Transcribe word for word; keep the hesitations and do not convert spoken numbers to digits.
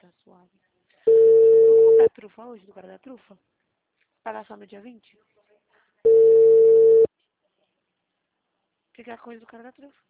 Tá suave. Vamos comprar trufa hoje, do cara da trufa? Pagar só no dia vinte? Fica a coisa do cara da trufa.